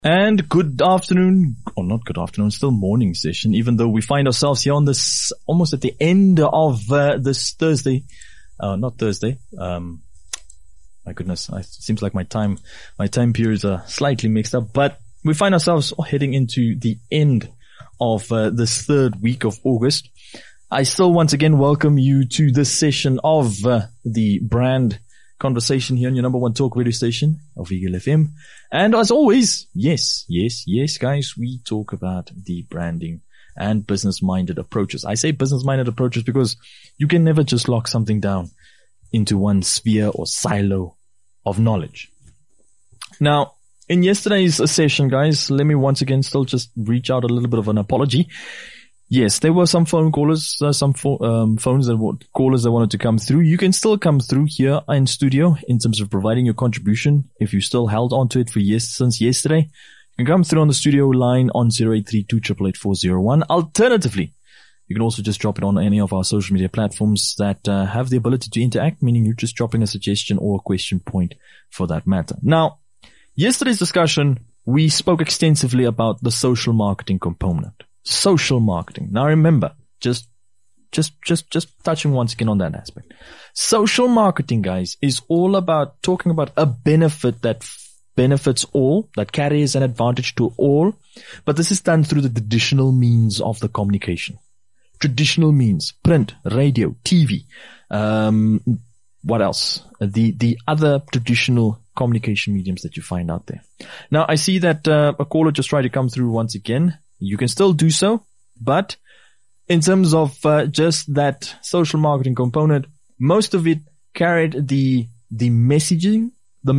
And good afternoon, or not good afternoon, still morning session, even though we find ourselves here on this, almost at the end of this Thursday. Not Thursday. My goodness, it seems like my time periods are slightly mixed up, but we find ourselves heading into the end of this third week of August. I still once again welcome you to this session of the brand conversation here on your number one talk radio station of Eagle FM. And as always, yes, guys, we talk about the branding and business-minded approaches. I say business-minded approaches because you can never just lock something down into one sphere or silo of knowledge. Now, in yesterday's session, guys, let me once again still just reach out a little bit of an apology. Yes, there were some phone callers, callers that wanted to come through. You can still come through here in studio in terms of providing your contribution. If you still held on to it since yesterday, you can come through on the studio line on 0832888401. Alternatively, you can also just drop it on any of our social media platforms that have the ability to interact, meaning you're just dropping a suggestion or a question point for that matter. Now, yesterday's discussion, we spoke extensively about the social marketing component. Social marketing. Now remember, just touching once again on that aspect. Social marketing, guys, is all about talking about a benefit that benefits all, that carries an advantage to all. But this is done through the traditional means of the communication. Traditional means, print, radio, TV, what else? The other traditional communication mediums that you find out there. Now, I see that a caller just tried to come through once again. You can still do so, but in terms of just that social marketing component, most of it carried the messaging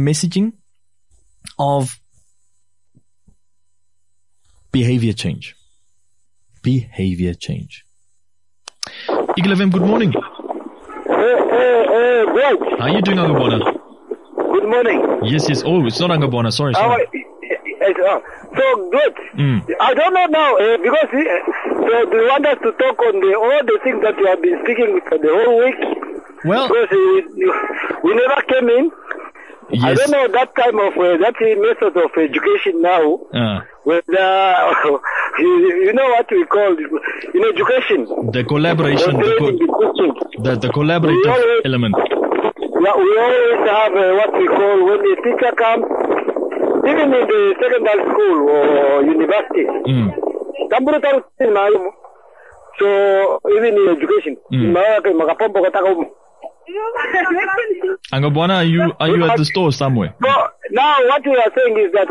of behavior change. Behavior change. Eagle FM, good morning. Great. How are you doing, Angabona? Good morning. Yes. Oh, it's not Angabona. Sorry. So good. I don't know now because so do you want us to talk on all the things that you have been speaking for the whole week? Well, because we never came in. Yes. I don't know that time of that method of education now. With you know what we call in education the collaboration, the collaborative element. Yeah, we always have what we call when the teacher comes. Even in the secondary school or university, so even in education, Angabwana, are you at the store somewhere? No, now what we are saying is that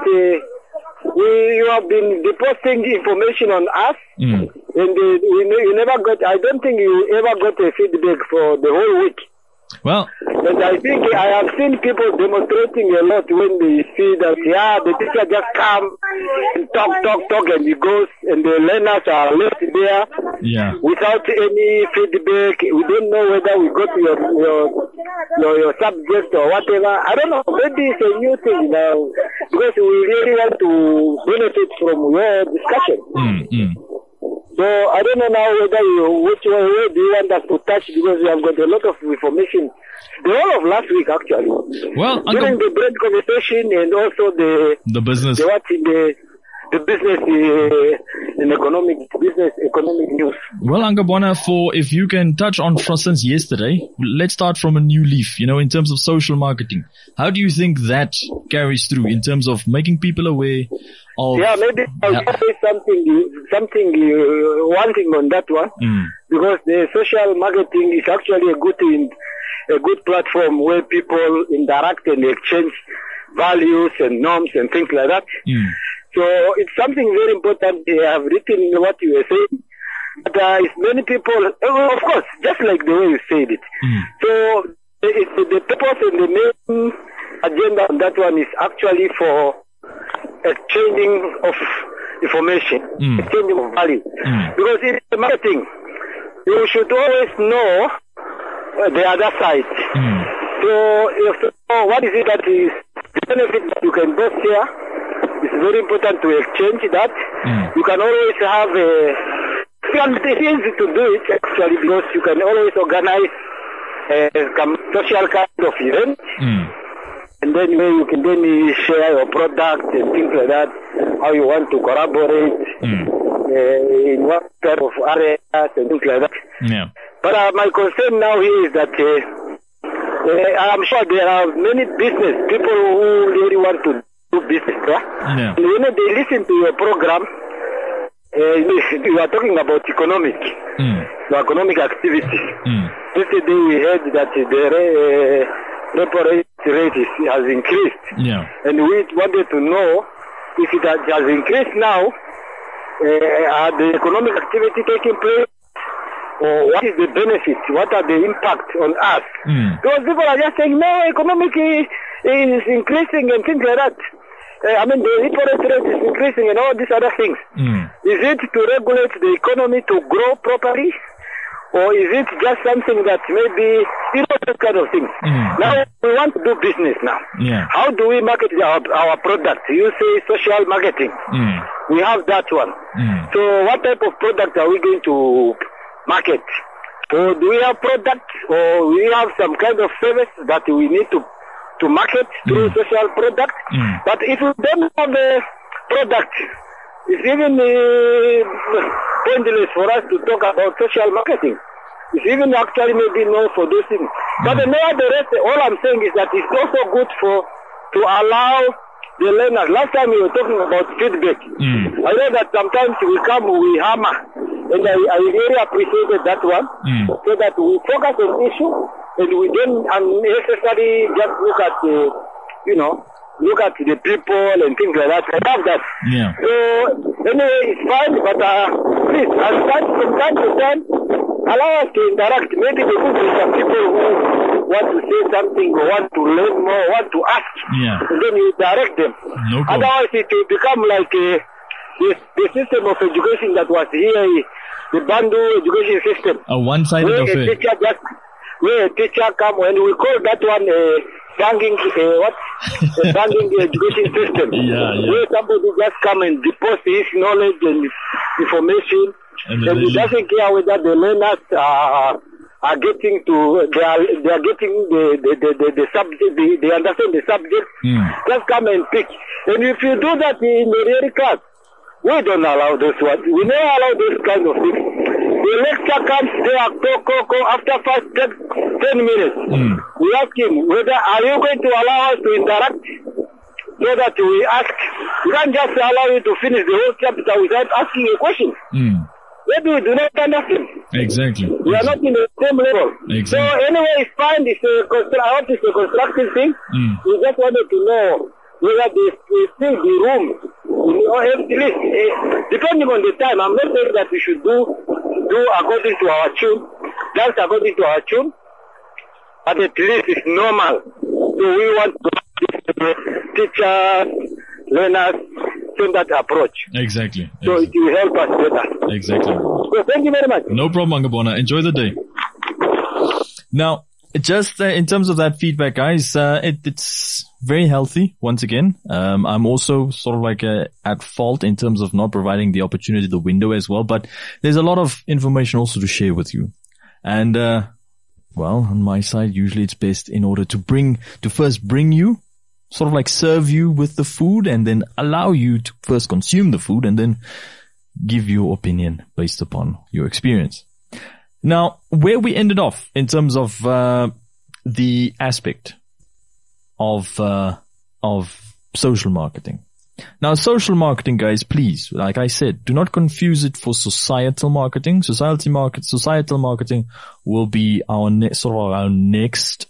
you have been depositing information on us, and you never got. I don't think you ever got a feedback for the whole week. Well, and I think I have seen people demonstrating a lot when they see that, the teacher just come and talk, and he goes, and the learners are left there without any feedback. We don't know whether we got your subject or whatever. I don't know. Maybe it's a new thing now because we really want to benefit from your discussion. So I don't know now whether which way do you want us to touch, because we have got a lot of information. The whole of last week actually. Well, during the brand conversation and also the business. The business in economic news. Well, Angabwana, if you can touch on, for instance, yesterday, let's start from a new leaf, in terms of social marketing. How do you think that carries through in terms of making people aware of... Yeah, maybe I'll say something one thing on that one. Because the social marketing is actually a good platform where people interact and exchange values and norms and things like that. So it's something very important. They have written what you were saying. But it's many people, of course, just like the way you said it. So it's the purpose and the main agenda on that one is actually for exchanging of information, exchanging of value. Because in the marketing, you should always know the other side. So if you know what is it that is the benefit that you can both share, it's very important to exchange that. You can always have it's easy to do it actually, because you can always organize a social kind of event. And then you can then share your product and things like that. how you want to collaborate in what type of areas and things like that. Yeah. But my concern now here is that I'm sure there are many business people who really want to do business. Yeah. And when they listen to your program, you are talking about economic activity. Yesterday we heard that the repo rate has increased. Yeah. And we wanted to know if it has increased now, are the economic activity taking place? Or what is the benefit? What are the impact on us? Because people are just saying, no, economic is increasing and things like that. I mean, the repo rate is increasing and all these other things. Is it to regulate the economy to grow properly? Or is it just something that maybe, that kind of thing? Now, we want to do business now. Yeah. How do we market our product? You say social marketing. We have that one. So what type of product are we going to market? Or do we have products, or we have some kind of service that we need to market through social product? But if we don't have a product, it's even pointless for us to talk about social marketing. It's even actually maybe no for those things. But nevertheless, all I'm saying is that it's also good to allow the learners. Last time we were talking about feedback. I know that sometimes we hammer. And I really appreciated that one. So that we focus on issue and we don't unnecessarily just look at the people and things like that. I love that. Yeah. So anyway, it's fine, but please, from time to time, allow us to interact. Maybe there could be some people who want to say something or want to learn more, want to ask. Yeah. And then you direct them. No problem. Otherwise, it will become like the system of education that was here, the Bandu education system. A one-sided affair. Where a teacher come, and we call that one banking, banking education system. Yeah. Where somebody just come and deposit his knowledge and information, and he doesn't care whether the learners are getting they are getting the subject, they understand the subject. Just come and pick. And if you do that in the real class, we don't allow those ones. We never allow those kind of things. The lecture comes there after 10 minutes. We ask him whether are you going to allow us to interact, so that we ask. We can't just allow you to finish the whole chapter without asking a question. Maybe we do not understand. Exactly. We are not in the same level. Exactly. So anyway, it's fine. I hope it's a constructive thing. We just wanted to know whether there still be room, at least, depending on the time. I'm not saying that we should do according to our tune, just according to our tune, but at least it's normal. So we want to teachers, learners, same that approach. Exactly. So it will help us better. Exactly. So thank you very much. No problem, Angabona. Enjoy the day. Now, just in terms of that feedback, guys, it's very healthy. Once again, I'm also sort of like at fault in terms of not providing the opportunity, the window as well. But there's a lot of information also to share with you. And well, on my side, usually it's best in order to first bring you, sort of like serve you with the food, and then allow you to first consume the food, and then give your opinion based upon your experience. Now, where we ended off in terms of the aspect of social marketing. Now, social marketing, guys, please, like I said, do not confuse it for societal marketing. Societal marketing will be our next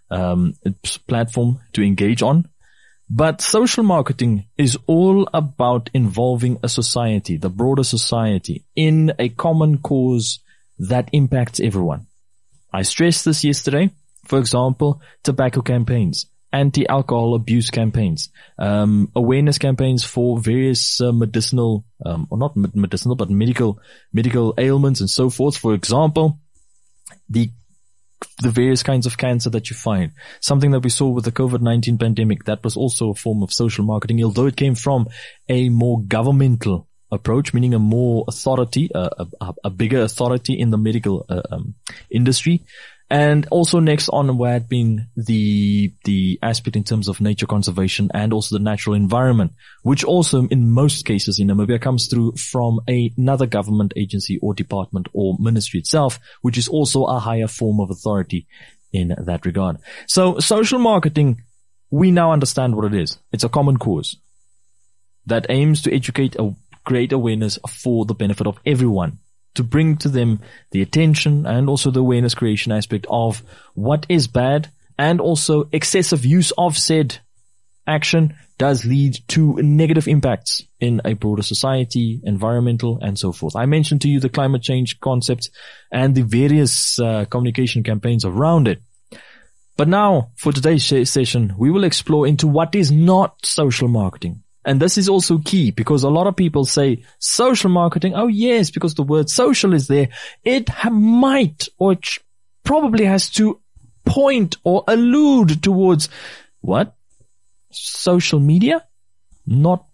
platform to engage on. But social marketing is all about involving a society, the broader society, in a common cause that impacts everyone. I stressed this yesterday. For example, tobacco campaigns, anti-alcohol abuse campaigns, awareness campaigns for various medicinal, or not medicinal, but medical ailments and so forth. For example, the various kinds of cancer that you find. Something that we saw with the COVID-19 pandemic, that was also a form of social marketing, although it came from a more governmental approach, meaning a more authority, a bigger authority in the medical industry. And also next on had been the aspect in terms of nature conservation and also the natural environment, which also in most cases in Namibia comes through from another government agency or department or ministry itself, which is also a higher form of authority in that regard. So social marketing, we now understand what it is. It's a common cause that aims to educate or create awareness for the benefit of everyone, to bring to them the attention and also the awareness creation aspect of what is bad, and also excessive use of said action does lead to negative impacts in a broader society, environmental, and so forth. I mentioned to you the climate change concept and the various communication campaigns around it. But now, for today's session, we will explore into what is not social marketing. And this is also key because a lot of people say social marketing. Oh yes, because the word social is there. It might or it probably has to point or allude towards what? Social media? Not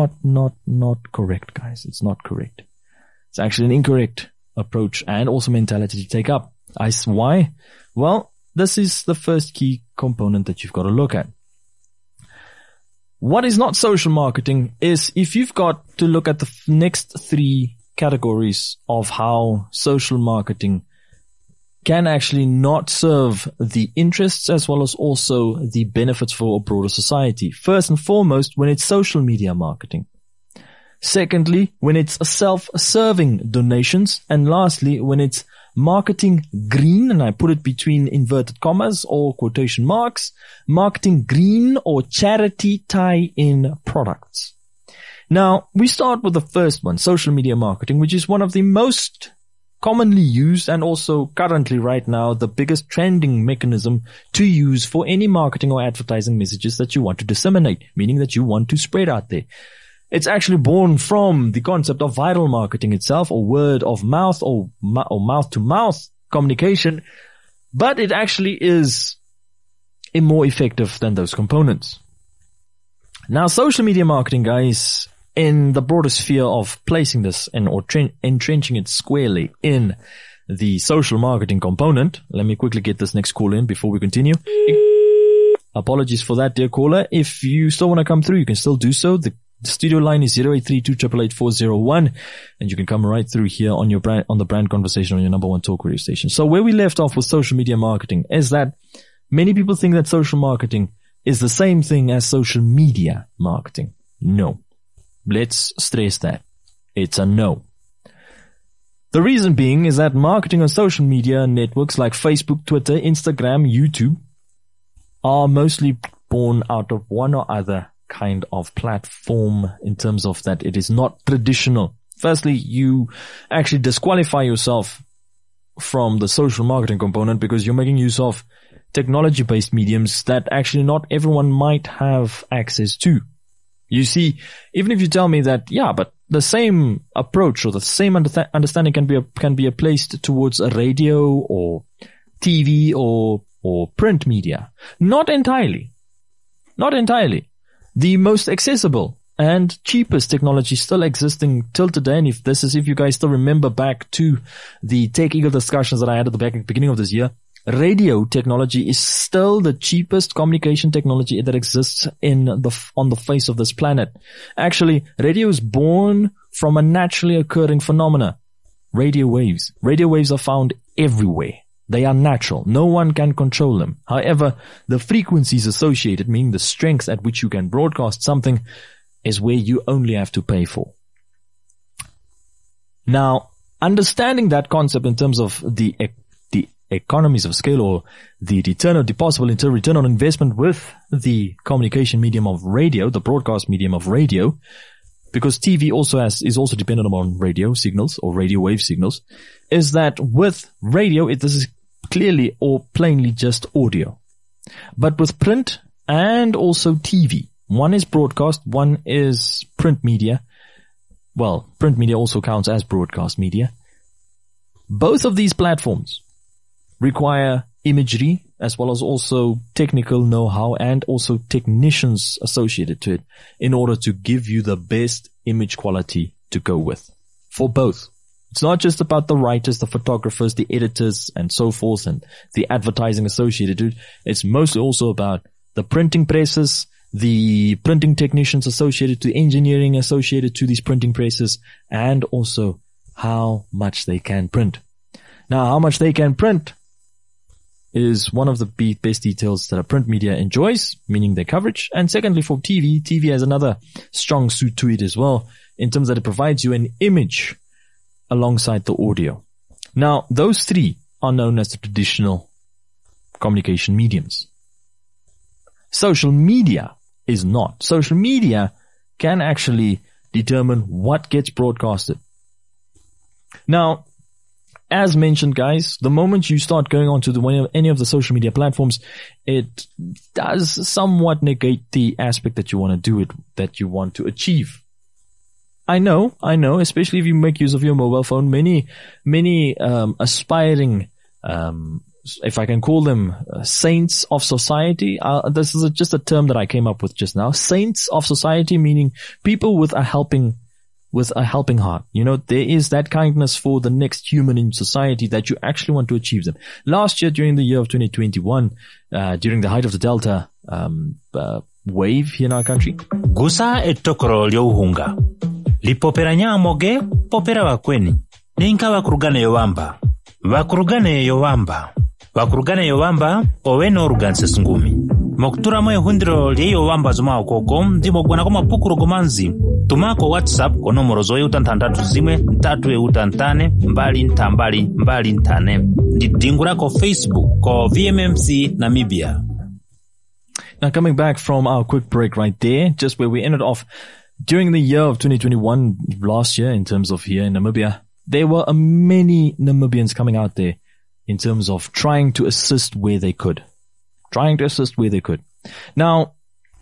correct, guys. It's not correct. It's actually an incorrect approach and also mentality to take up. Why? Well, this is the first key component that you've got to look at. What is not social marketing is if you've got to look at the next three categories of how social marketing can actually not serve the interests as well as also the benefits for a broader society. First and foremost, when it's social media marketing. Secondly, when it's self-serving donations. And lastly, when it's marketing green, and I put it between inverted commas or quotation marks, marketing green or charity tie-in products. Now, we start with the first one, social media marketing, which is one of the most commonly used and also currently right now the biggest trending mechanism to use for any marketing or advertising messages that you want to disseminate, meaning that you want to spread out there. It's actually born from the concept of viral marketing itself, or word of mouth or mouth to mouth communication, but it actually is more effective than those components. Now, social media marketing, guys, in the broader sphere of placing this in or entrenching it squarely in the social marketing component. Let me quickly get this next call in before we continue. Apologies for that, dear caller. If you still want to come through, you can still do so. The studio line is 0832888401, and you can come right through here on your on the brand conversation on your number one talk radio station. So where we left off with social media marketing is that many people think that social marketing is the same thing as social media marketing. No. Let's stress that. It's a no. The reason being is that marketing on social media networks like Facebook, Twitter, Instagram, YouTube are mostly born out of one or other kind of platform in terms of that it is not traditional. Firstly, you actually disqualify yourself from the social marketing component because you're making use of technology-based mediums that actually not everyone might have access to. You see, even if you tell me that, yeah, but the same approach or the same understanding can be placed towards a radio or TV or print media. Not entirely. Not entirely. The most accessible and cheapest technology still existing till today, and if you guys still remember back to the Tech Eagle discussions that I had at the beginning of this year, radio technology is still the cheapest communication technology that exists on the face of this planet. Actually, radio is born from a naturally occurring phenomena. Radio waves. Radio waves are found everywhere. They are natural. No one can control them. However, the frequencies associated, meaning the strength at which you can broadcast something, is where you only have to pay for. Now, understanding that concept in terms of the economies of scale or the possible return on investment with the communication medium of radio, the broadcast medium of radio, because TV is also dependent upon radio signals or radio wave signals, is that with radio, this is clearly or plainly just audio. But with print and also TV, one is broadcast, one is print media. Well, print media also counts as broadcast media. Both of these platforms require imagery as well as also technical know-how and also technicians associated to it in order to give you the best image quality to go with. For both, It's not just about the writers, the photographers, the editors, and so forth, and the advertising associated to it. It's mostly also about the printing presses, the printing technicians associated to engineering associated to these printing presses, and also how much they can print. Now, how much they can print is one of the best details that a print media enjoys, meaning their coverage. And secondly, for TV has another strong suit to it as well, in terms that it provides you an image alongside the audio. Now, those three are known as the traditional communication mediums. Social media is not. Social media can actually determine what gets broadcasted. Now, as mentioned, guys, the moment you start going on to any of the social media platforms, it does somewhat negate the aspect that you want to do it, that you want to achieve. I know, especially if you make use of your mobile phone, many aspiring, if I can call them saints of society. This is just a term that I came up with just now. Saints of society, meaning people with a helping heart. You know, there is that kindness for the next human in society that you actually want to achieve them. Last year, during the year of 2021, during the height of the Delta wave here in our country, gusa etokoro lyohunga lipopera nyamoge popera wakweni ninka wakurugane yowamba oweno ruganse sungumi mokutura mwe hundiro lyeyowamba zoma okoko ndimogwana koma pukuro gomanzi tumako WhatsApp ko nomero zoe utantandatu zimwe ntatu utantane mbali ntane ndidingura ko Facebook ko VMMC Namibia. Now, coming back from our quick break right there, just where we ended off during the year of 2021 last year, in terms of here in Namibia, there were many Namibians coming out there in terms of trying to assist where they could. Now,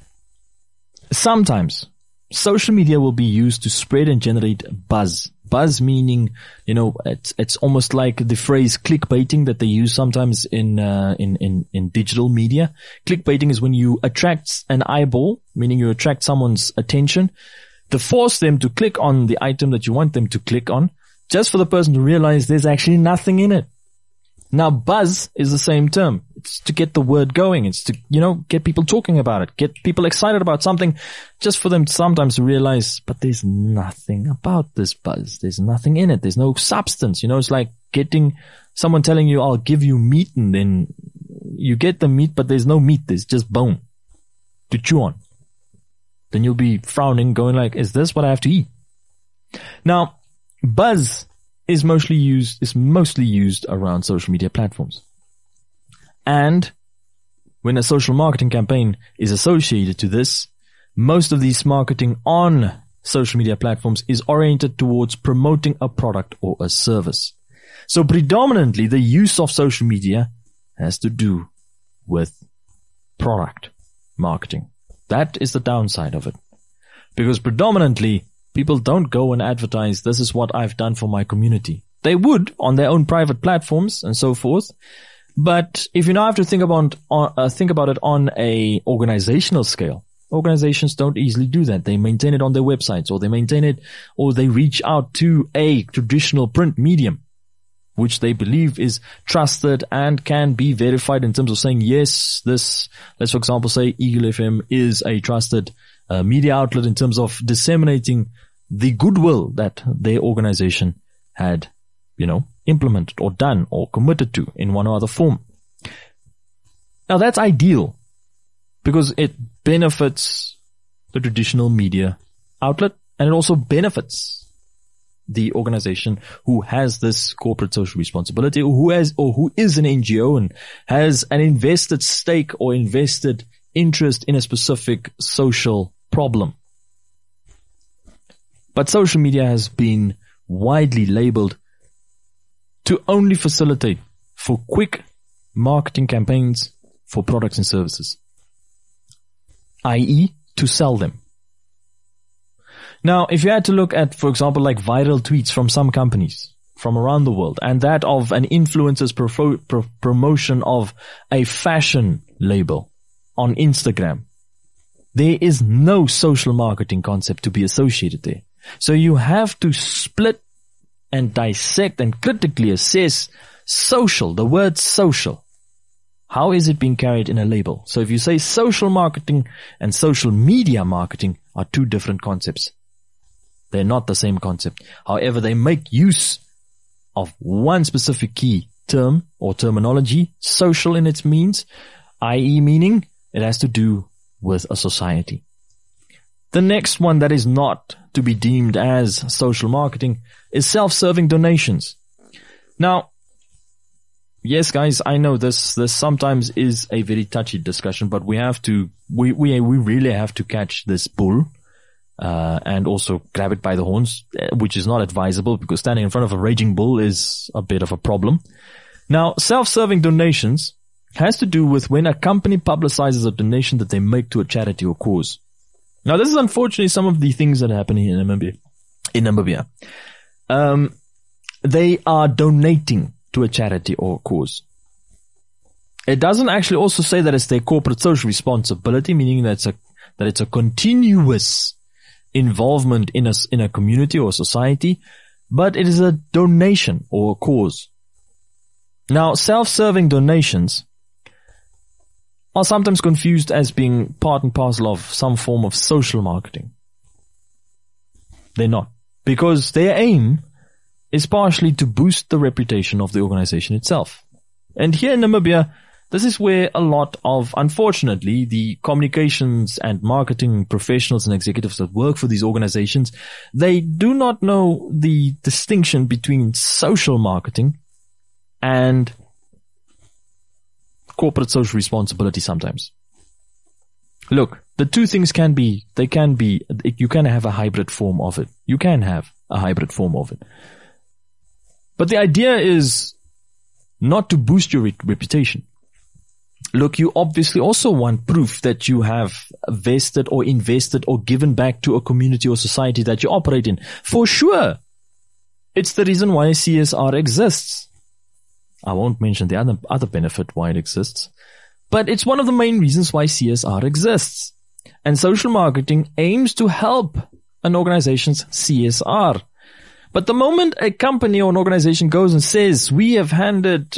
sometimes social media will be used to spread and generate buzz. Buzz meaning, you know, it's almost like the phrase clickbaiting that they use sometimes in digital media. Clickbaiting is when you attract an eyeball, meaning you attract someone's attention to force them to click on the item that you want them to click on, just for the person to realize there's actually nothing in it. Now, buzz is the same term. It's to get the word going. It's to, you know, get people talking about it, get people excited about something, just for them sometimes to realize, but there's nothing about this buzz. There's nothing in it. There's no substance. You know, it's like getting someone telling you, I'll give you meat, and then you get the meat, but there's no meat. There's just bone to chew on. Then you'll be frowning, going like, is this what I have to eat? Now, buzz is mostly used around social media platforms. And when a social marketing campaign is associated to this, most of these marketing on social media platforms is oriented towards promoting a product or a service. So predominantly the use of social media has to do with product marketing. That is the downside of it. Because predominantly people don't go and advertise, this is what I've done for my community. They would on their own private platforms and so forth. But if you now have to think about it on a organizational scale, organizations don't easily do that. They maintain it on their websites, or they maintain it, or they reach out to a traditional print medium, which they believe is trusted and can be verified in terms of saying, yes, this, let's for example say Eagle FM is a trusted media outlet in terms of disseminating the goodwill that their organization had, you know, implemented or done or committed to in one or other form. Now that's ideal because it benefits the traditional media outlet, and it also benefits the organization who has this corporate social responsibility, or who is an NGO and has an invested stake or invested interest in a specific social problem. But social media has been widely labeled to only facilitate for quick marketing campaigns for products and services, i.e. to sell them. Now, if you had to look at, for example, like viral tweets from some companies from around the world, and that of an influencer's promotion of a fashion label on Instagram, there is no social marketing concept to be associated there. So you have to split and dissect and critically assess social, the word social. How is it being carried in a label? So if you say social marketing and social media marketing are two different concepts. They're not the same concept. However, they make use of one specific key term or terminology, social in its means, i.e. meaning it has to do with a society. The next one that is not to be deemed as social marketing is self-serving donations. Now, yes, guys, I know this sometimes is a very touchy discussion, but we really have to catch this bull, and also grab it by the horns, which is not advisable because standing in front of a raging bull is a bit of a problem. Now, self-serving donations has to do with when a company publicizes a donation that they make to a charity or cause. Now, this is unfortunately some of the things that happen here in Namibia. They are donating to a charity or cause. It doesn't actually also say that it's their corporate social responsibility, meaning that it's a continuous involvement in a community or society, but it is a donation or a cause. Now, self-serving donations are sometimes confused as being part and parcel of some form of social marketing. They're not, because their aim is partially to boost the reputation of the organization itself. And here in Namibia, this is where a lot of, unfortunately, the communications and marketing professionals and executives that work for these organizations, they do not know the distinction between social marketing and corporate social responsibility sometimes. Look, the two things you can have a hybrid form of it. You can have a hybrid form of it. But the idea is not to boost your reputation. Look, you obviously also want proof that you have vested or invested or given back to a community or society that you operate in. For sure. It's the reason why CSR exists. I won't mention the other benefit why it exists, but it's one of the main reasons why CSR exists. And social marketing aims to help an organization's CSR. But the moment a company or an organization goes and says, we have handed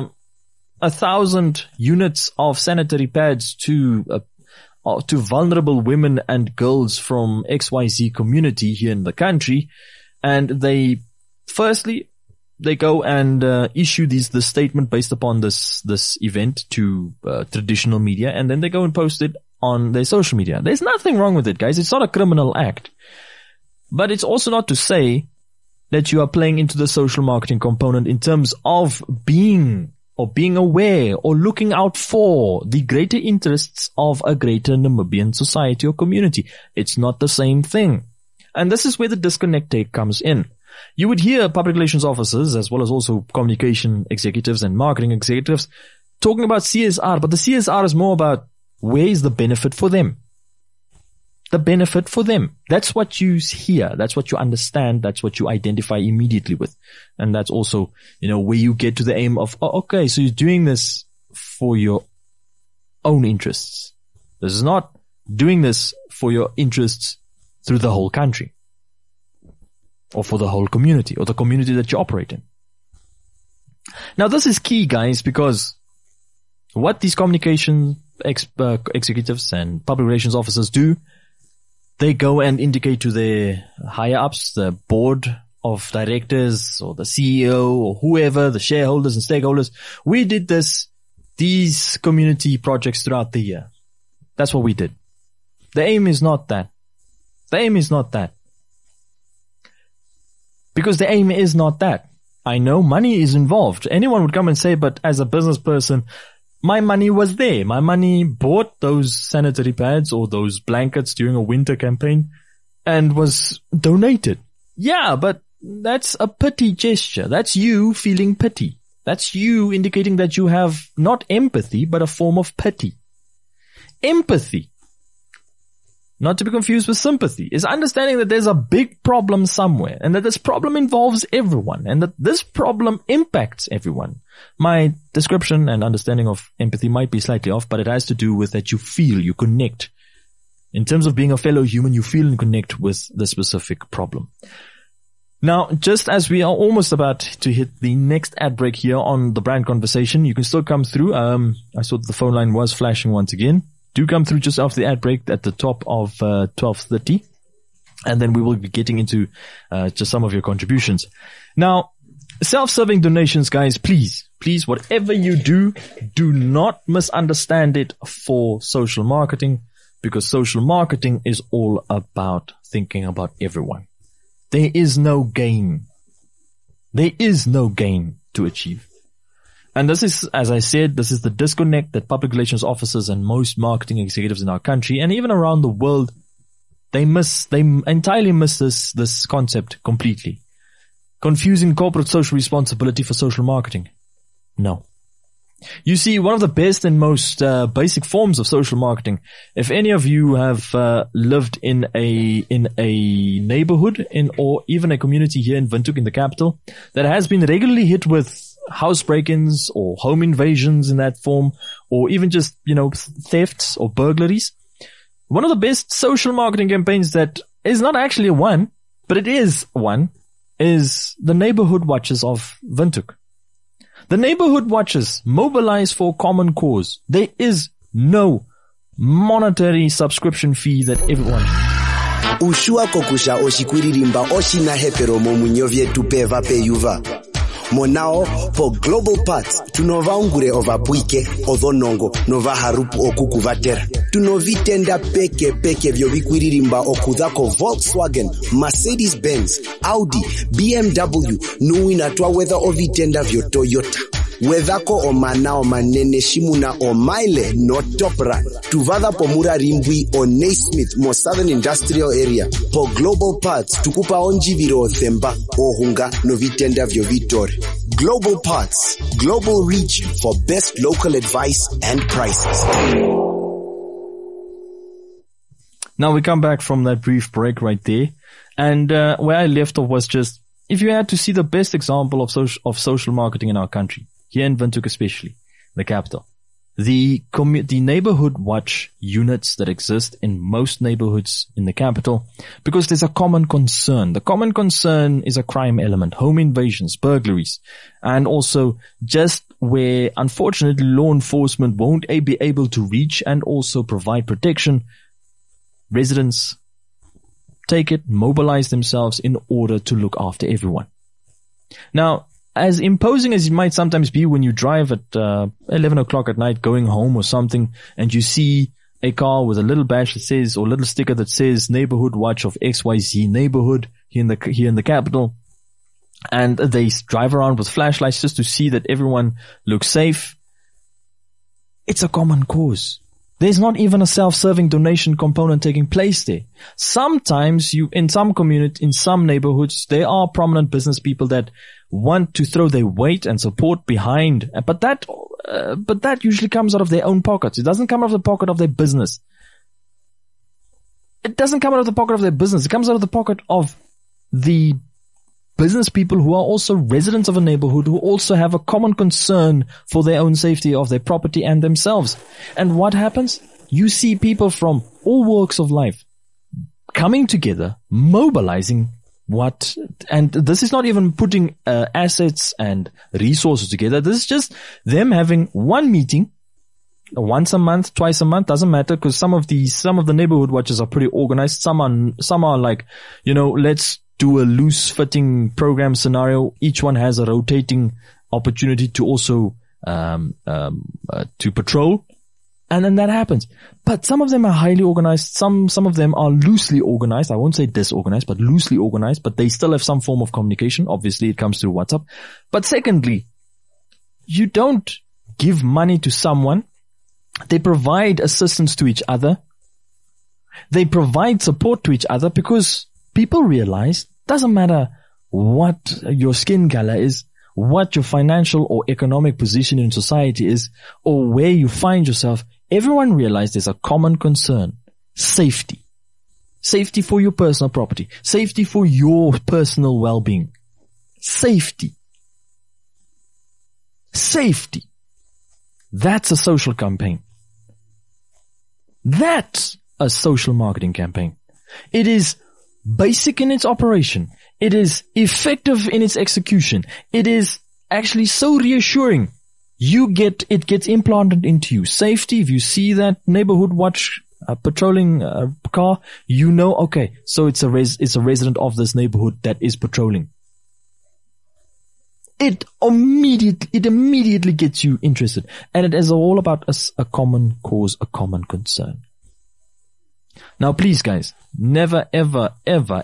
1,000 units of sanitary pads to vulnerable women and girls from XYZ community here in the country, and they go and issue the statement based upon this event to traditional media, and then they go and post it on their social media. There's nothing wrong with it, guys. It's not a criminal act. But it's also not to say that you are playing into the social marketing component in terms of being aware or looking out for the greater interests of a greater Namibian society or community. It's not the same thing. And this is where the disconnect take comes in. You would hear public relations officers as well as also communication executives and marketing executives talking about CSR, but the CSR is more about where is the benefit for them. The benefit for them. That's what you hear. That's what you understand. That's what you identify immediately with. And that's also, where you get to the aim of, okay, so you're doing this for your own interests. This is not doing this for your interests through the whole country or for the whole community or the community that you operate in. Now, this is key, guys, because what these communication executives and public relations officers do, they go and indicate to their higher ups, the board of directors or the CEO or whoever, the shareholders and stakeholders, we did these community projects throughout the year. That's what we did. The aim is not that. The aim is not that. Because the aim is not that. I know money is involved. Anyone would come and say, but as a business person, my money was there. My money bought those sanitary pads or those blankets during a winter campaign and was donated. Yeah, but that's a pity gesture. That's you feeling pity. That's you indicating that you have not empathy, but a form of pity. Empathy, not to be confused with sympathy, is understanding that there's a big problem somewhere and that this problem involves everyone and that this problem impacts everyone. My description and understanding of empathy might be slightly off, but it has to do with that you feel, you connect. In terms of being a fellow human, you feel and connect with the specific problem. Now, just as we are almost about to hit the next ad break here on the Brand Conversation, you can still come through. I saw that the phone line was flashing once again. Do come through just after the ad break at the top of 12:30. And then we will be getting into just some of your contributions. Now, self-serving donations, guys, please, whatever you do not misunderstand it for social marketing, because social marketing is all about thinking about everyone. There is no gain. There is no gain to achieve. And this is, as I said, this is the disconnect that public relations officers and most marketing executives in our country and even around the world, they entirely miss this concept completely. Confusing corporate social responsibility for social marketing. No. You see, one of the best and most basic forms of social marketing, if any of you have lived in a neighborhood or even a community here in Windhoek, in the capital, that has been regularly hit with house break-ins or home invasions in that form, or even just, thefts or burglaries, one of the best social marketing campaigns that is not actually one, but it is one, is the Neighborhood Watches of Windhoek. The Neighborhood Watches mobilize for common cause. There is no monetary subscription fee that everyone. Ushua kokusha oshikuririmba oshina hepero momunyo vyetu peva peyuva. Monao po Global Parts tunovaungure ovapuike odhonongo nova harupu okukuvatera. Tunovitenda peke vyo vikuririmba okudhako Volkswagen, Mercedes-Benz, Audi, BMW, nuina twa weather ovitenda vyo Toyota. Wedhako omanao manene shimuna omaile no top run. Tuvada po mura rimbwi o Naismith mo Southern Industrial Area. Po Global Parts tukupa onjiviro themba ohunga no vitenda vyo Vitore. Global Parts, global reach for best local advice and prices. Now we come back from that brief break right there. And where I left off was just, if you had to see the best example of social marketing in our country, here in Windhoek especially, the capital, the neighborhood watch units that exist in most neighborhoods in the capital, because there's a common concern. The common concern is a crime element, home invasions, burglaries, and also just where unfortunately law enforcement won't be able to reach and also provide protection, residents take it, mobilize themselves in order to look after everyone. Now, as imposing as it might sometimes be when you drive at 11 o'clock at night going home or something, and you see a car with a little badge that says, or little sticker that says Neighborhood Watch of XYZ neighborhood here in the capital, and they drive around with flashlights just to see that everyone looks safe. It's a common cause. There's not even a self-serving donation component taking place there. Sometimes in some neighborhoods, there are prominent business people that want to throw their weight and support behind, but that usually comes out of their own pockets. It doesn't come out of the pocket of their business. It doesn't come out of the pocket of their business. It comes out of the pocket of the business people who are also residents of a neighborhood, who also have a common concern for their own safety of their property and themselves. And what happens? You see people from all walks of life coming together, mobilizing and this is not even putting assets and resources together. This is just them having one meeting once a month, twice a month, doesn't matter, because some of the neighborhood watches are pretty organized. Some are like, let's do a loose fitting program scenario. Each one has a rotating opportunity to also to patrol, and then that happens. But some of them are highly organized. Some of them are loosely organized. I won't say disorganized, but loosely organized. But they still have some form of communication. Obviously, it comes through WhatsApp. But secondly, you don't give money to someone. They provide assistance to each other. They provide support to each other, because people realize, doesn't matter what your skin color is, what your financial or economic position in society is, or where you find yourself, everyone realizes there's a common concern. Safety. Safety for your personal property. Safety for your personal well-being. Safety. Safety. That's a social campaign. That's a social marketing campaign. It is basic in its operation. It is effective in its execution. It is actually so reassuring. It gets implanted into you. Safety, if you see that neighborhood watch patrolling car, you know, okay, so it's a resident of this neighborhood that is patrolling. It immediately gets you interested. And it is all about a common cause, a common concern. Now please guys, never ever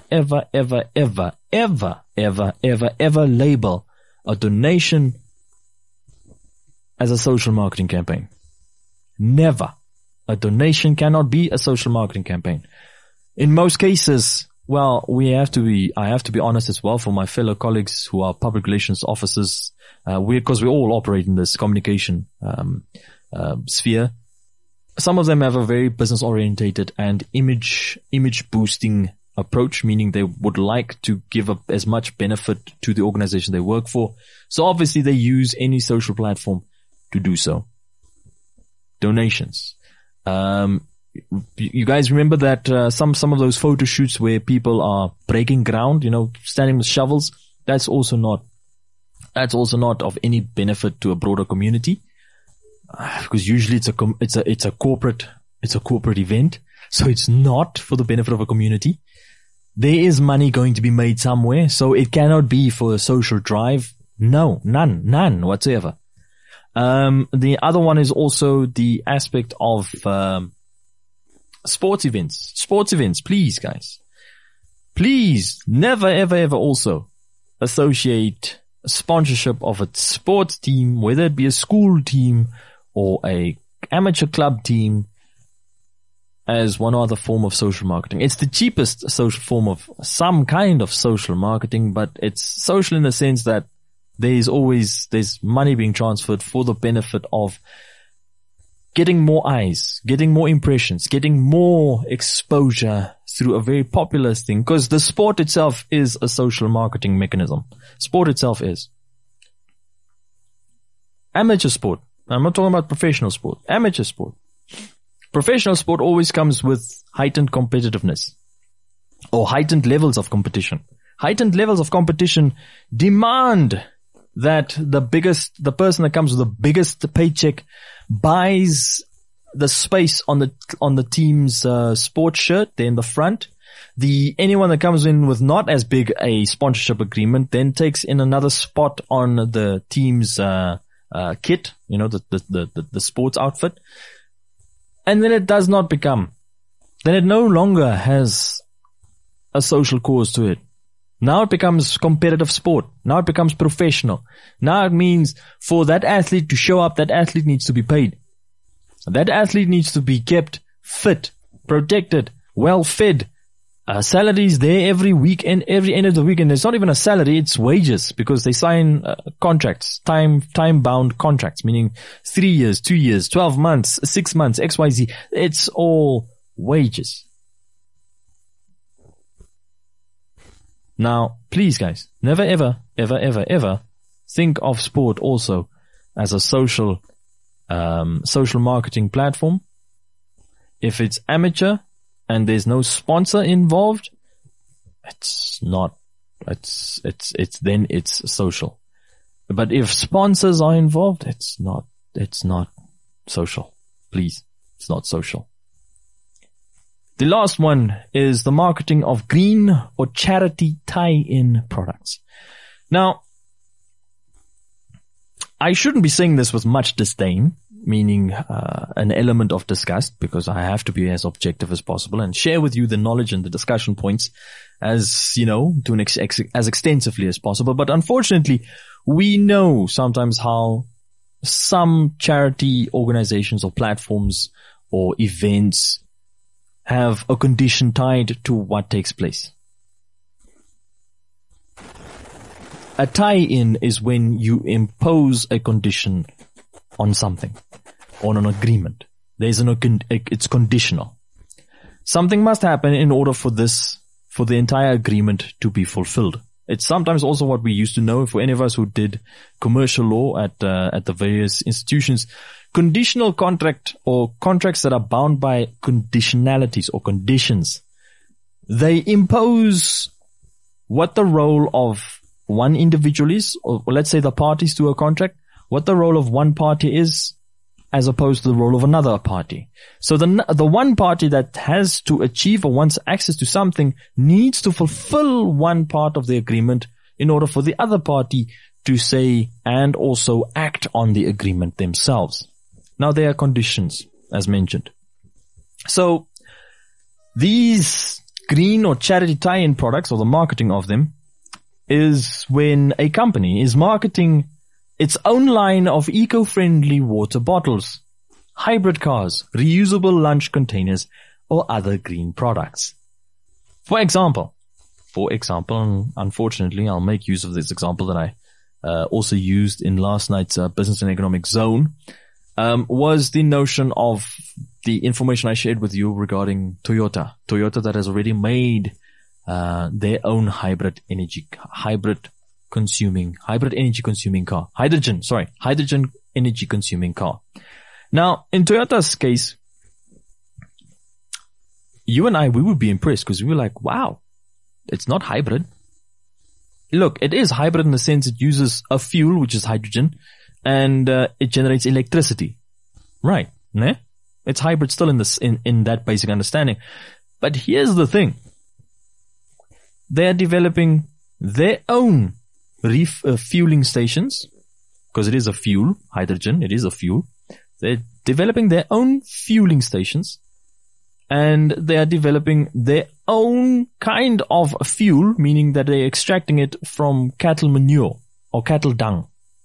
label a donation as a social marketing campaign. Never. A donation cannot be a social marketing campaign. In most cases, well, I have to be honest as well for my fellow colleagues who are public relations officers, because we all operate in this communication, sphere. Some of them have a very business orientated and image boosting approach, meaning they would like to give up as much benefit to the organization they work for. So obviously they use any social platform to do so. Donations. You guys remember that some of those photo shoots where people are breaking ground, standing with shovels? That's also not of any benefit to a broader community, because usually it's a corporate event, so it's not for the benefit of a community. There is money going to be made somewhere, so it cannot be for a social drive. No, none whatsoever. The other one is also the aspect of sports events. Sports events, please guys. Please never ever also associate a sponsorship of a sports team, whether it be a school team or a amateur club team, as one other form of social marketing. It's the cheapest social form of some kind of social marketing, but it's social in the sense that there's money being transferred for the benefit of getting more eyes, getting more impressions, getting more exposure through a very popular thing, because the sport itself is a social marketing mechanism. Sport itself is. Amateur sport. I'm not talking about professional sport. Amateur sport. Professional sport always comes with heightened competitiveness or heightened levels of competition. Heightened levels of competition demand that the person that comes with the biggest paycheck buys the space on the team's sports shirt there in the front. Anyone that comes in with not as big a sponsorship agreement then takes in another spot on the team's kit, the sports outfit. And then it no longer has a social cause to it. Now it becomes competitive sport. Now it becomes professional. Now it means for that athlete to show up, that athlete needs to be paid. That athlete needs to be kept fit, protected, well fed. Salaries there every week and every end of the week. And it's not even a salary, it's wages, because they sign contracts, time-bound contracts, meaning 3 years, 2 years, 12 months, 6 months, XYZ. It's all wages. Now, please guys, never ever think of sport also as a social marketing platform. If it's amateur and there's no sponsor involved, it's social. But if sponsors are involved, it's not social. Please, it's not social. The last one is the marketing of green or charity tie-in products. Now, I shouldn't be saying this with much disdain, meaning an element of disgust, because I have to be as objective as possible and share with you the knowledge and the discussion points as extensively as possible. But unfortunately, we know sometimes how some charity organizations or platforms or events have a condition tied to what takes place. A tie-in is when you impose a condition on something, on an agreement. It's conditional. Something must happen in order for the entire agreement to be fulfilled. It's sometimes also what we used to know, for any of us who did commercial law at the various institutions. Conditional contract, or contracts that are bound by conditionalities or conditions, they impose what the role of one individual is, or let's say the parties to a contract, what the role of one party is as opposed to the role of another party. So the one party that has to achieve or wants access to something needs to fulfill one part of the agreement in order for the other party to say and also act on the agreement themselves. Now there are conditions, as mentioned. So these green or charity tie-in products, or the marketing of them, is when a company is marketing its own line of eco-friendly water bottles, hybrid cars, reusable lunch containers, or other green products. For example, and unfortunately I'll make use of this example that I also used in last night's Business and Economic Zone, was the notion of the information I shared with you regarding Toyota. Toyota that has already made their own hydrogen energy consuming car. Hydrogen energy consuming car. Now, in Toyota's case, you and I, we would be impressed because we were like, wow, it's not hybrid. Look, it is hybrid in the sense it uses a fuel, which is hydrogen, and it generates electricity. Right. Ne? It's hybrid still in that basic understanding. But here's the thing. They're developing their own refueling stations, because it is a fuel, hydrogen, it is a fuel. They're developing their own fueling stations, and they are developing their own kind of fuel, meaning that they're extracting it from cattle manure or cattle dung.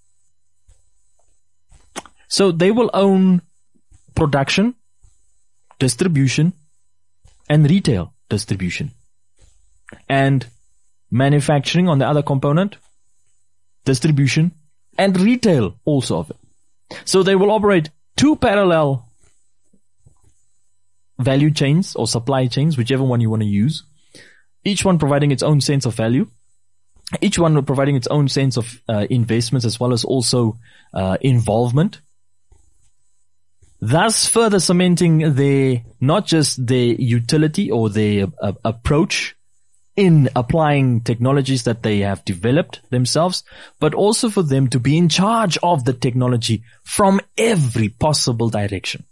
So they will own production, distribution, and retail distribution. And manufacturing on the other component, distribution, and retail also of it. So they will operate two parallel value chains or supply chains, whichever one you want to use. Each one providing its own sense of value. Each one providing its own sense of investments as well as also involvement. Thus further cementing not just their utility or their approach in applying technologies that they have developed themselves, but also for them to be in charge of the technology from every possible direction.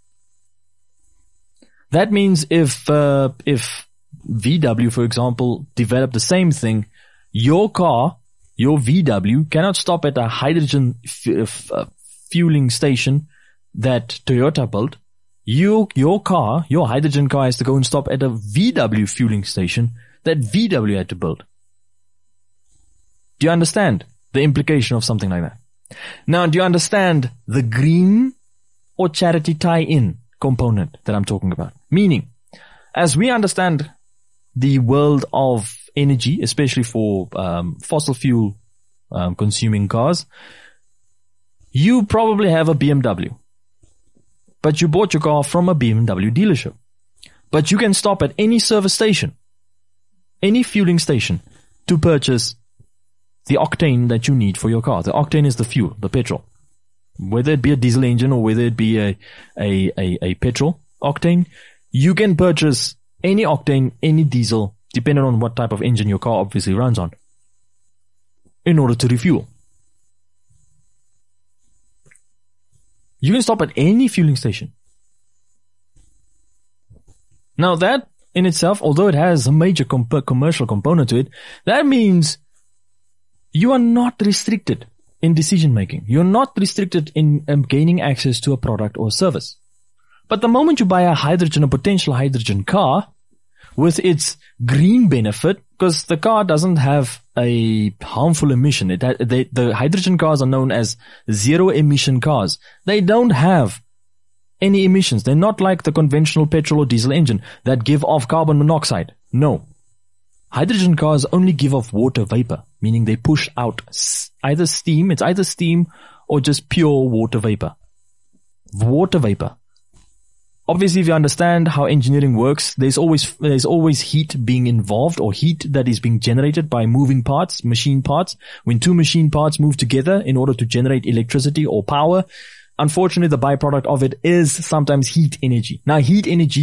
That means if VW, for example, developed the same thing, your car, your VW, cannot stop at a hydrogen fueling station that Toyota built. Your car, your hydrogen car, has to go and stop at a VW fueling station that VW had to build. Do you understand the implication of something like that? Now, do you understand the green or charity tie-in component that I'm talking about? Meaning, as we understand the world of energy, especially for fossil fuel consuming cars, you probably have a BMW, but you bought your car from a BMW dealership. But you can stop at any service station, any fueling station, to purchase the octane that you need for your car. The octane is the fuel, the petrol. Whether it be a diesel engine or whether it be a petrol octane, you can purchase any octane, any diesel, depending on what type of engine your car obviously runs on, in order to refuel. You can stop at any fueling station. Now that in itself, although it has a major commercial component to it, that means you are not restricted in decision making. You're not restricted in gaining access to a product or service. But the moment you buy a potential hydrogen car with its green benefit, because the car doesn't have a harmful emission. The hydrogen cars are known as zero emission cars. They don't have any emissions. They're not like the conventional petrol or diesel engine that give off carbon monoxide. No. Hydrogen cars only give off water vapor, meaning they push out either steam or just pure water vapor. Water vapor. Obviously, if you understand how engineering works, there's always heat being involved, or heat that is being generated by moving parts, machine parts. When two machine parts move together in order to generate electricity or power, unfortunately, the byproduct of it is sometimes heat energy. Now, heat energy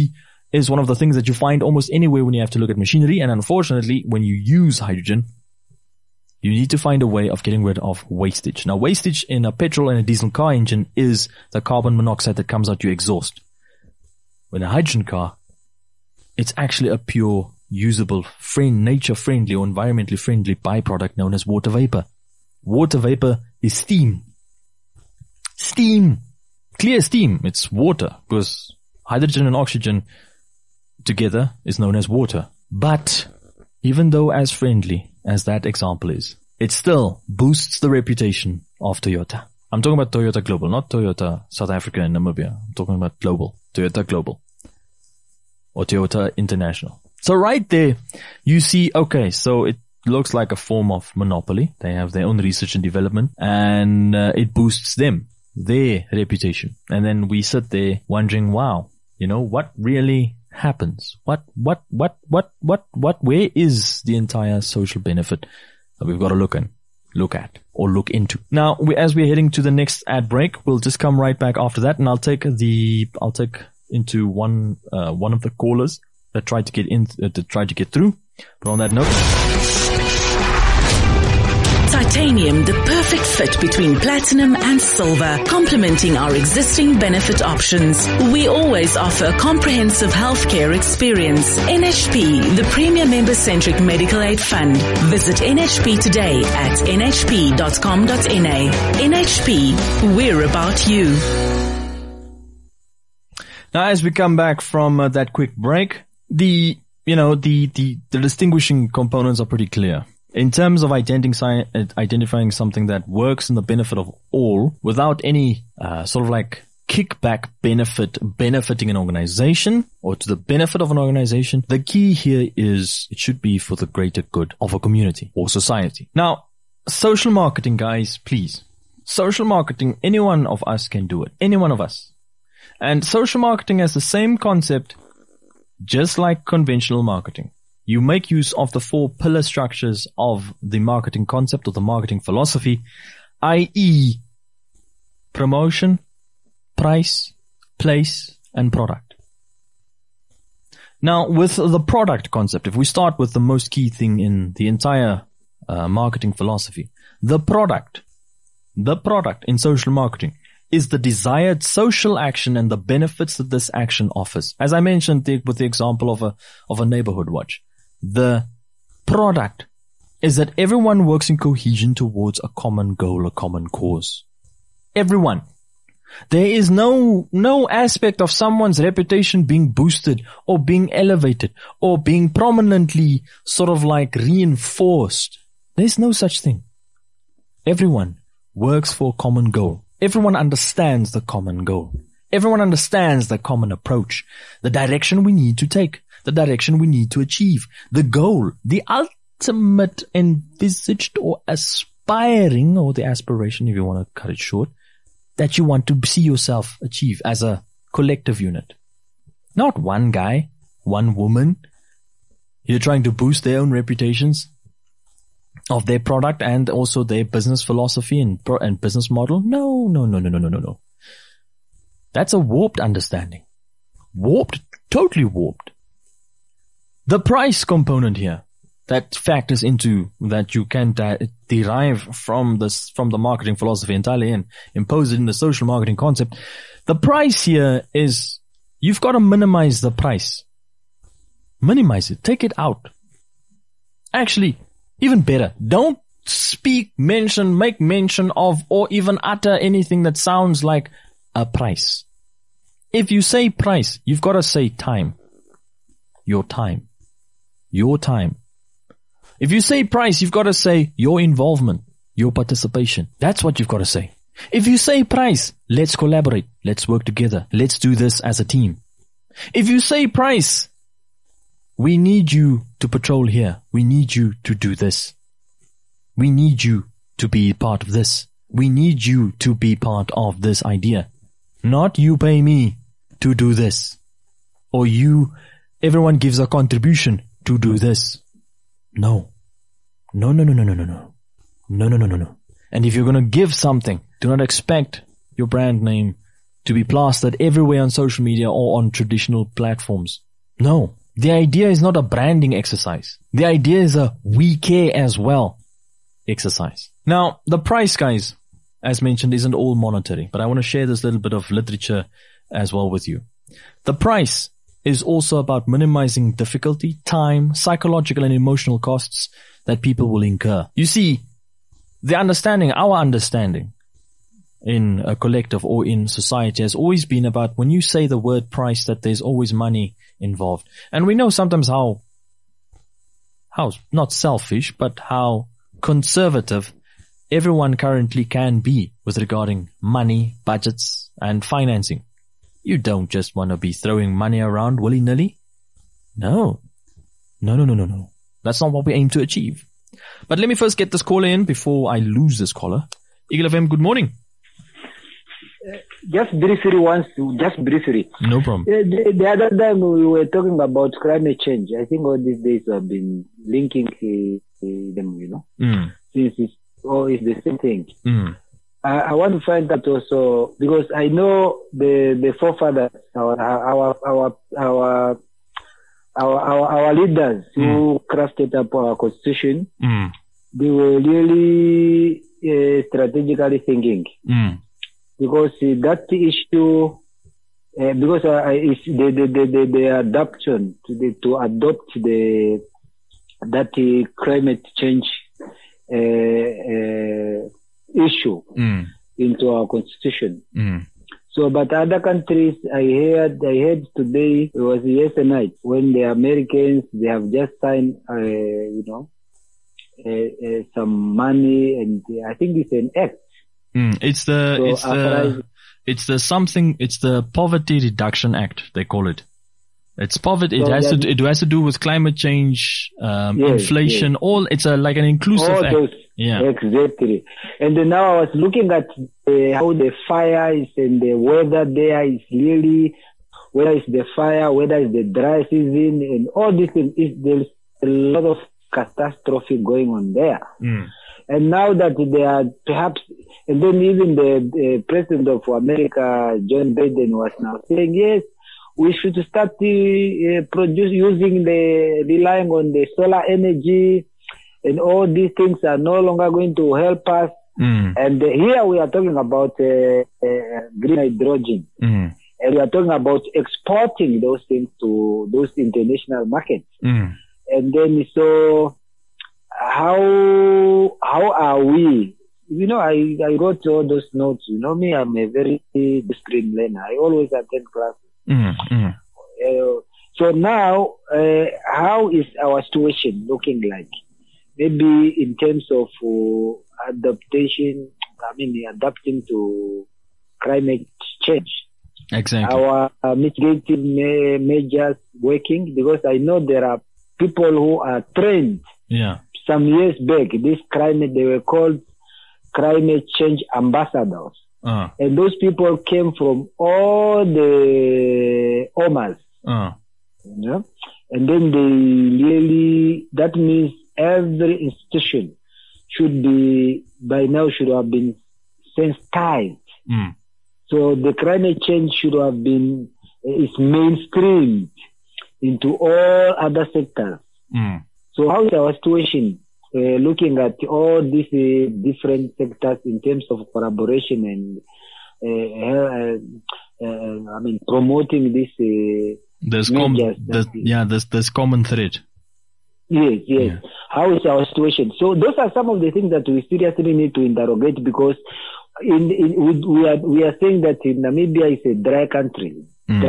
is one of the things that you find almost anywhere when you have to look at machinery. And unfortunately, when you use hydrogen, you need to find a way of getting rid of wastage. Now, wastage in a petrol and a diesel car engine is the carbon monoxide that comes out your exhaust. With a hydrogen car, it's actually a pure, usable, nature-friendly or environmentally friendly byproduct known as water vapor. Water vapor is steam. Steam. Clear steam. It's water, because hydrogen and oxygen together is known as water. But even though as friendly as that example is, it still boosts the reputation of Toyota. I'm talking about Toyota Global, not Toyota South Africa and Namibia. I'm talking about global. Toyota Global. Or Toyota International. So right there, you see, okay, so it looks like a form of monopoly. They have their own research and development, and it boosts them, their reputation. And then we sit there wondering, wow, what really happens? Where is the entire social benefit that we've got to look at or look into? Now, as we're heading to the next ad break, we'll just come right back after that, and I'll take into one of the callers that tried to get through. But on that note, Titanium, the perfect fit between platinum and silver, complementing our existing benefit options. We always offer a comprehensive healthcare experience. NHP, the premier member-centric medical aid fund. Visit NHP today at nhp.com.na. NHP, we're about you. Now, as we come back from that quick break, the distinguishing components are pretty clear. In terms of identifying something that works in the benefit of all without any sort of like kickback benefiting an organization or to the benefit of an organization, the key here is it should be for the greater good of a community or society. Now, social marketing, guys, please. Social marketing, any one of us can do it. Any one of us. And social marketing has the same concept just like conventional marketing. You make use of the 4 pillar structures of the marketing concept or the marketing philosophy, i.e. promotion, price, place, and product. Now, with the product concept, if we start with the most key thing in the entire marketing philosophy, the product in social marketing is the desired social action and the benefits that this action offers. As I mentioned with the example of a neighborhood watch, the product is that everyone works in cohesion towards a common goal, a common cause. Everyone. There is no aspect of someone's reputation being boosted or being elevated or being prominently sort of like reinforced. There's no such thing. Everyone works for a common goal. Everyone understands the common goal. Everyone understands the common approach, the direction we need to take, the direction we need to achieve, the goal, the ultimate envisaged or aspiring, or the aspiration if you want to cut it short, that you want to see yourself achieve as a collective unit. Not one guy, one woman. You're trying to boost their own reputations of their product and also their business philosophy and business model. No. That's a warped understanding. Warped, totally warped. The price component here that factors into that you can derive from the marketing philosophy entirely and impose it in the social marketing concept. The price here is you've got to minimize the price. Minimize it. Take it out. Actually, even better, don't make mention of, or even utter anything that sounds like a price. If you say price, you've got to say time. Your time. Your time. If you say price, you've got to say your involvement, your participation. That's what you've got to say. If you say price, let's collaborate. Let's work together. Let's do this as a team. If you say price, we need you to patrol here. We need you to do this. We need you to be part of this. We need you to be part of this idea. Not you pay me to do this. Or everyone gives a contribution to do this. No. No. And if you're going to give something, do not expect your brand name to be plastered everywhere on social media or on traditional platforms. No. The idea is not a branding exercise. The idea is a we care as well exercise. Now, the price, guys, as mentioned, isn't all monetary, but I want to share this little bit of literature as well with you. The price is also about minimizing difficulty, time, psychological and emotional costs that people will incur. You see, our understanding in a collective or in society has always been about when you say the word price that there's always money involved. And we know sometimes how not selfish, but how conservative everyone currently can be with regarding money, budgets, and financing. You don't just want to be throwing money around willy-nilly. No. That's not what we aim to achieve. But let me first get this caller in before I lose this caller. Eagle FM, good morning. Just briefly. No problem. The other time we were talking about climate change. I think all these days have been linking them, since it's the same thing. I want to find that also, because I know the forefathers, our leaders who crafted up our constitution, they were really strategically thinking. Because that issue, because it's the adoption to adopt that climate change issue into our constitution. So, but other countries, I heard today, it was yesterday night, when the Americans, they have just signed, some money, and I think it's an act. It's the Poverty Reduction Act, they call it. It's poverty. It has to do with climate change, inflation. Yes. It's like an inclusive act. Yeah, exactly. And then now I was looking at how the fire is and the weather there is really, whether it's the fire, whether it's the dry season, and all these things. There's a lot of catastrophe going on there. And now that they are perhaps, and then even the president of America, John Biden, was now saying, yes, we should start relying on the solar energy, and all these things are no longer going to help us. And here we are talking about green hydrogen. And we are talking about exporting those things to those international markets. And then so how are we? I wrote all those notes. Me, I'm a very disciplined learner. I always attend classes. So now, how is our situation looking like? Maybe in terms of adapting to climate change. Exactly. Our mitigating measures working, because I know there are people who are trained. Yeah. Some years back, they were called climate change ambassadors. And those people came from all the OMAs. And then that means every institution by now should have been sensitized. So the climate change should have been, is mainstreamed into all other sectors. So how is our situation looking at all these different sectors in terms of collaboration and promoting this there's common thread. Yes. Yeah. How is our situation? So those are some of the things that we seriously need to interrogate, because we are saying that Namibia is a dry country.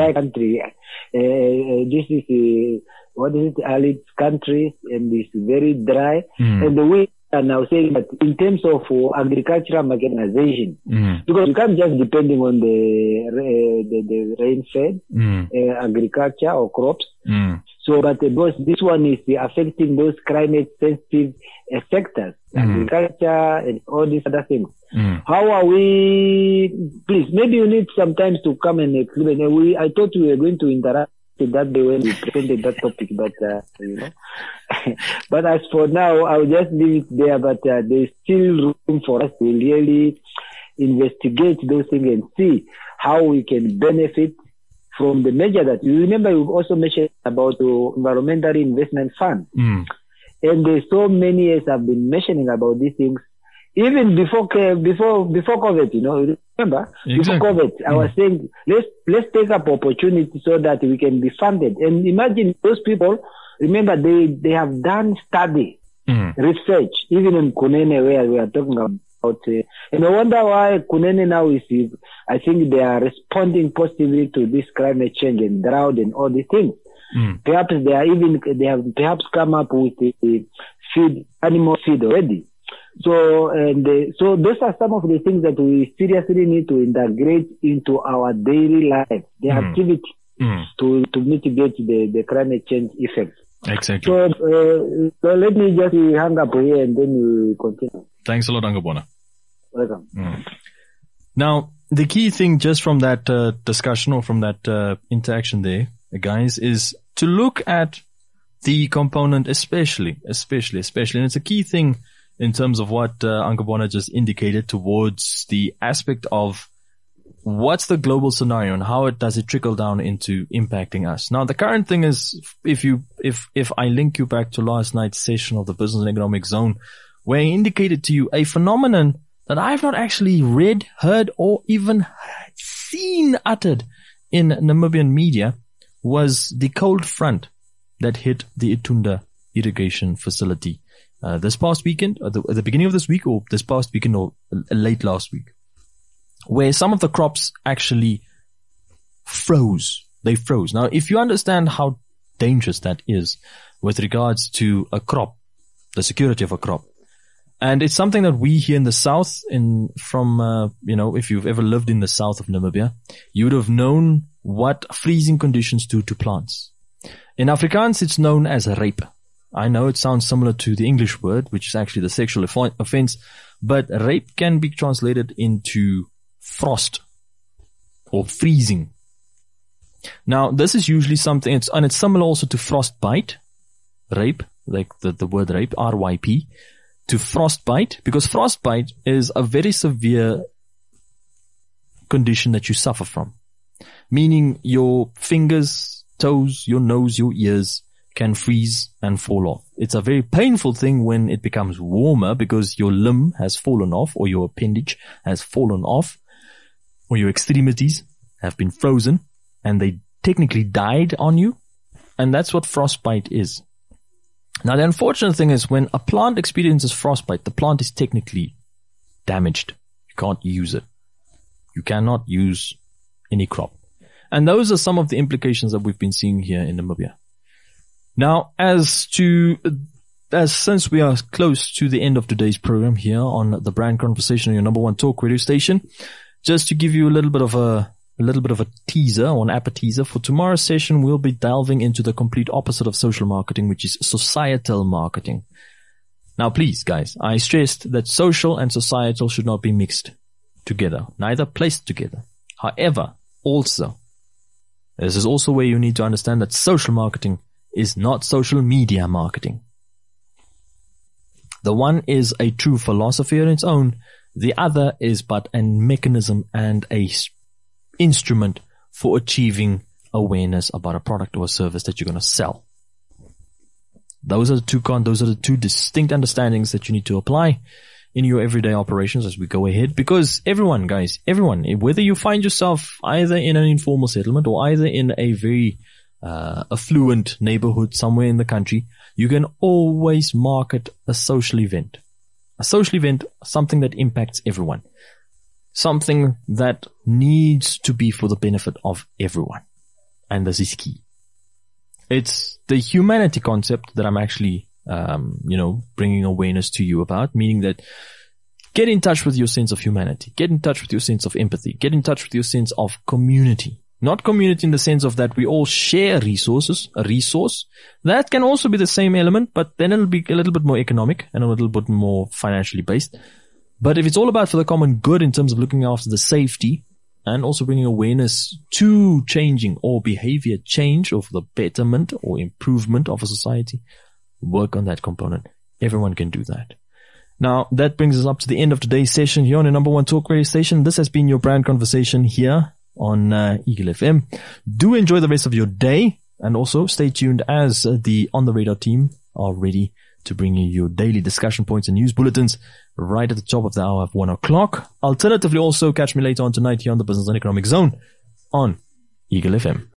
This is arid country, and it's very dry. And we are now saying that in terms of agricultural mechanization, because you can't just depending on the rain-fed agriculture or crops. So, but because this one is affecting those climate-sensitive sectors, agriculture and all these other things. How are we? Please, maybe you need some time to come and explain. I thought we were going to interact with that day when we presented that topic, but but as for now, I'll just leave it there. But there's still room for us to really investigate those things and see how we can benefit from the measure that you remember. You've also mentioned about environmental investment fund. And so many years I've been mentioning about these things. Even before COVID, you know, remember? Exactly. Before COVID, I was saying, let's take up opportunity so that we can be funded. And imagine those people, remember, they have done study, research, even in Kunene where we are talking about. And I wonder why Kunene now is, I think they are responding positively to this climate change and drought and all these things. Perhaps they have perhaps come up with animal feed already. So those are some of the things that we seriously need to integrate into our daily life, the activity to mitigate the climate change effects. Exactly. So let me just hang up here and then we continue. Thanks a lot, Angabona. Welcome. Now, the key thing just from that discussion or from that interaction there, guys, is to look at the component especially. And it's a key thing in terms of what Angabona just indicated towards the aspect of what's the global scenario and how does it trickle down into impacting us. Now, the current thing is, if I link you back to last night's session of the Business and Economic Zone, where I indicated to you a phenomenon that I've not actually read, heard, or even seen uttered in Namibian media, was the cold front that hit the Itunda irrigation facility this past weekend, at the beginning of this week, or this past weekend, or late last week, where some of the crops actually froze. They froze. Now, if you understand how dangerous that is with regards to a crop, the security of a crop, and it's something that we here in the south, if you've ever lived in the south of Namibia, you would have known what freezing conditions do to plants. In Afrikaans, it's known as rape. I know it sounds similar to the English word, which is actually the sexual offense, but rape can be translated into frost or freezing. Now, this is usually something, it's similar also to frostbite, rape, like the word rape, R-Y-P, to frostbite, because frostbite is a very severe condition that you suffer from, meaning your fingers, toes, your nose, your ears can freeze and fall off. It's a very painful thing when it becomes warmer because your limb has fallen off or your appendage has fallen off or your extremities have been frozen and they technically died on you. And that's what frostbite is. Now, the unfortunate thing is when a plant experiences frostbite, the plant is technically damaged. You can't use it. You cannot use any crop. And those are some of the implications that we've been seeing here in Namibia. Now, since we are close to the end of today's program here on the Brand Conversation on your number one talk radio station, just to give you a little bit of a teaser or an appetizer for tomorrow's session, we'll be delving into the complete opposite of social marketing, which is societal marketing. Now, please, guys, I stressed that social and societal should not be mixed together, neither placed together. However, this is also where you need to understand that social marketing is not social media marketing. The one is a true philosophy on its own. The other is but a mechanism and a instrument for achieving awareness about a product or a service that you're going to sell. Those are the two distinct understandings that you need to apply in your everyday operations as we go ahead, because everyone, whether you find yourself either in an informal settlement or either in a very affluent neighborhood somewhere in the country, you can always market a social event. A social event, something that impacts everyone. Something that needs to be for the benefit of everyone. And this is key. It's the humanity concept that I'm actually, bringing awareness to you about, meaning that get in touch with your sense of humanity. Get in touch with your sense of empathy. Get in touch with your sense of community. Not community in the sense of that we all share a resource. That can also be the same element, but then it'll be a little bit more economic and a little bit more financially based. But if it's all about for the common good in terms of looking after the safety and also bringing awareness to changing or behavior change or for the betterment or improvement of a society, work on that component. Everyone can do that. Now, that brings us up to the end of today's session here on your number one talk radio station. This has been your Brand Conversation here on Eagle FM. Do enjoy the rest of your day. And also stay tuned as the On The Radar team are ready to bring you your daily discussion points and news bulletins right at the top of the hour at 1 o'clock. Alternatively, also catch me later on tonight here on the Business and Economic Zone on Eagle FM.